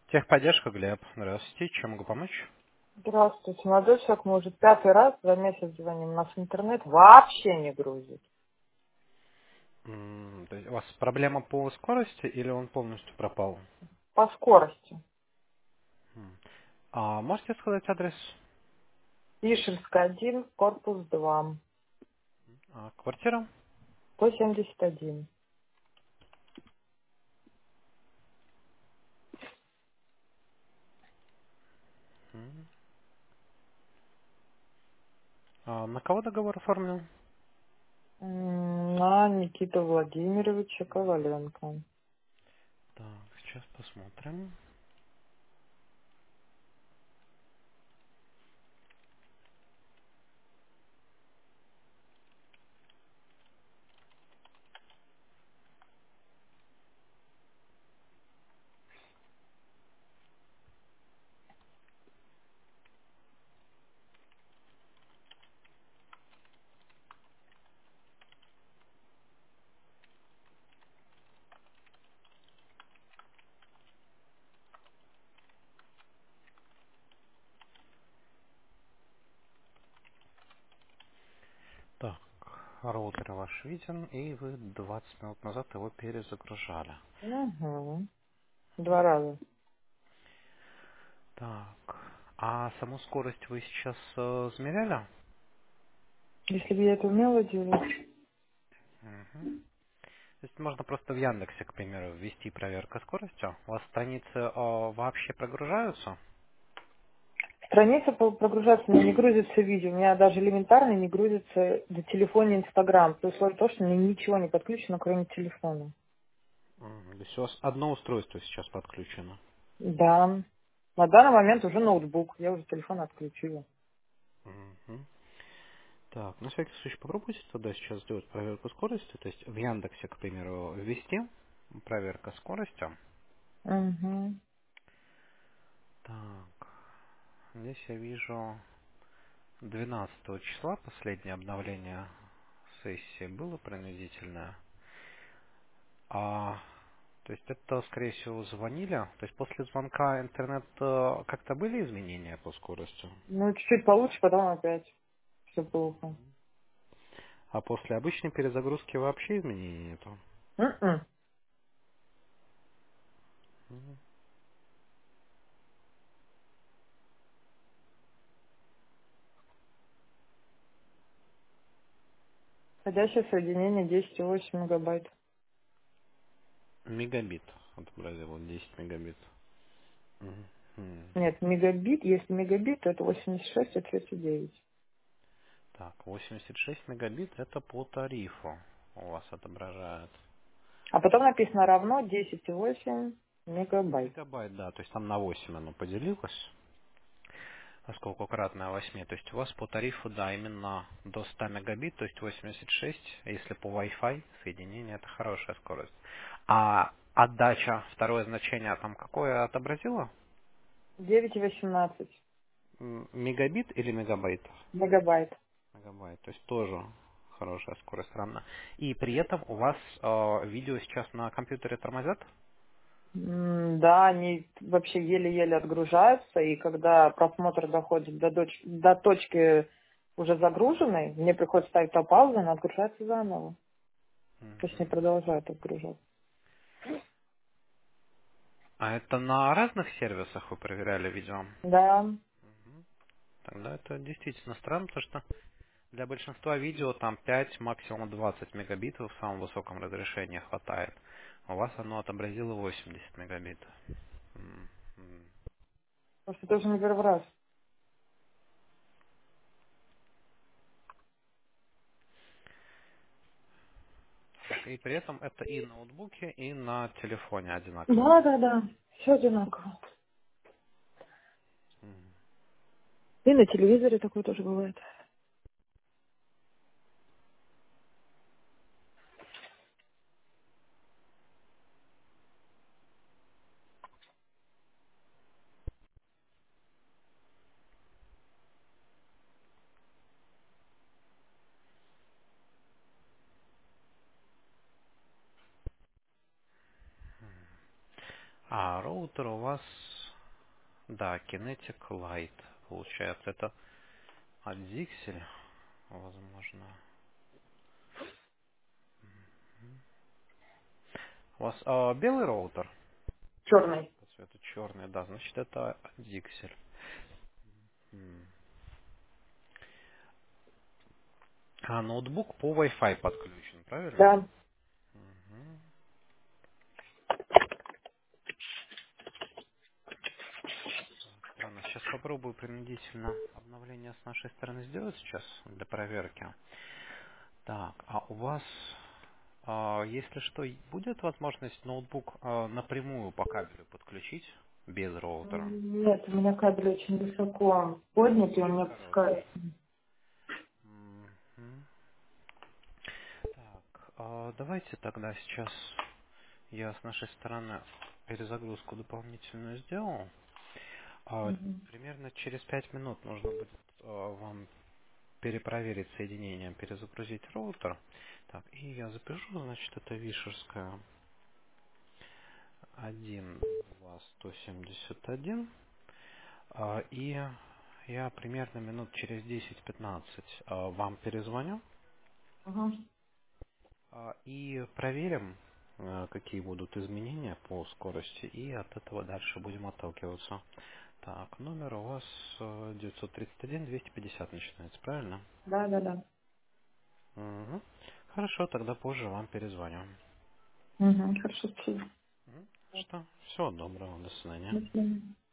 Техподдержка, Глеб. Здравствуйте. Чем могу помочь? Здравствуйте, молодой человек. Мы уже пятый раз за месяц звоним. У нас интернет вообще не грузит. То есть у вас проблема по скорости или он полностью пропал? По скорости. М. А можете сказать адрес? Ишерская, 1, корпус 2, Квартира? 171. М. На кого договор оформлен? На Никиту Владимировича Коваленко. Так, сейчас посмотрим. Так, роутер ваш виден, и вы 20 минут назад его перезагружали. Угу. Два раза. Так, а саму скорость вы сейчас измеряли? Если бы я это умела делать. Мгм. То есть можно просто в Яндексе, к примеру, ввести проверка скорости. У вас страницы вообще прогружаются? Страница прогружается, но не грузится видео. У меня даже элементарно не грузится на телефоне Инстаграм. При условии того, что мне ничего не подключено, кроме телефона. То есть у вас одно устройство сейчас подключено. Да. На данный момент уже ноутбук. Я уже телефон отключила. Мгм. Так, на всякий случай попробуйте тогда сейчас сделать проверку скорости. То есть в Яндексе, к примеру, ввести проверка скорости. Угу. Так, здесь я вижу 12 числа последнее обновление сессии было принудительное. А, то есть это, скорее всего, звонили. То есть после звонка интернет как-то были изменения по скорости? Ну, чуть-чуть получше, потом опять все плохо. А после обычной перезагрузки вообще изменений нету? М-м. Мгм. Входящее соединение 10,8 мегабайт. Мегабит отобразило, 10 мегабит. Мгм. Нет, мегабит, если мегабит, то это 86 и 39. Так, 86 мегабит это по тарифу у вас отображает. А потом написано равно 10,8 мегабайт. Мегабайт, да, то есть там на 8 оно поделилось, поскольку кратное 8. То есть у вас по тарифу, да, именно до 100 мегабит, то есть 86, если по Wi-Fi соединение, это хорошая скорость. А отдача, второе значение там какое отобразило? 9,18 Мегабит или мегабайт? мегабайт. Мегабайт, то есть тоже хорошая скорость равна. И при этом у вас видео сейчас на компьютере тормозят? Да, они вообще еле-еле отгружаются, и когда просмотр доходит до точки уже загруженной, мне приходится ставить на паузу, она отгружается заново. То есть не Мгм. продолжает отгружаться. А это на разных сервисах вы проверяли видео? Да. Мгм. Тогда это действительно странно, потому что для большинства видео там 5, максимум 20 мегабитов в самом высоком разрешении хватает. У вас оно отобразило 80 мегабит. Мгм. Потому что это уже не первый раз. Так, и при этом это и на ноутбуке, и на телефоне одинаково. Да, да, да. Все одинаково. Мгм. И на телевизоре такое тоже бывает. А роутер у вас Да, Kinetic Light. Получается, это от Zixel, возможно. У вас белый роутер? Черный. По цвету черный, да, значит это от Zixel. А ноутбук по Wi-Fi подключен, правильно? Да. Мгм. Странно. Сейчас попробую принудительно обновление с нашей стороны сделать сейчас для проверки. Так, а у вас, если что, будет возможность ноутбук напрямую по кабелю подключить без роутера? Нет, у меня кабель очень высоко поднят, и он не Короткий. опускается. Мгм. Так, давайте тогда сейчас я с нашей стороны перезагрузку дополнительную сделал. Мгм. Примерно через 5 минут нужно будет вам перепроверить соединение, перезагрузить роутер. Так, и я запишу, значит, это Вишерская 1, 2, 171. И я примерно минут через 10-15 вам перезвоню Ага. и проверим, какие будут изменения по скорости, и от этого дальше будем отталкиваться. Так, номер у вас 931-250 начинается, правильно? Да, да, да. Мгм. Хорошо, тогда позже вам перезвоню. Угу. Хорошо, спасибо. Что? Всего доброго, до свидания. До свидания.